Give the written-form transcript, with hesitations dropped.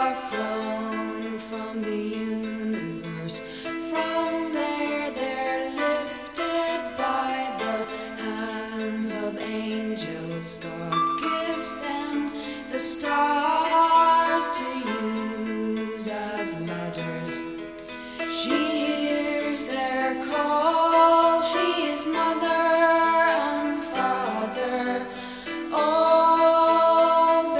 are flown from the universe. From there they're lifted by the hands of angels. God gives them the stars to use as ladders. She hears their call.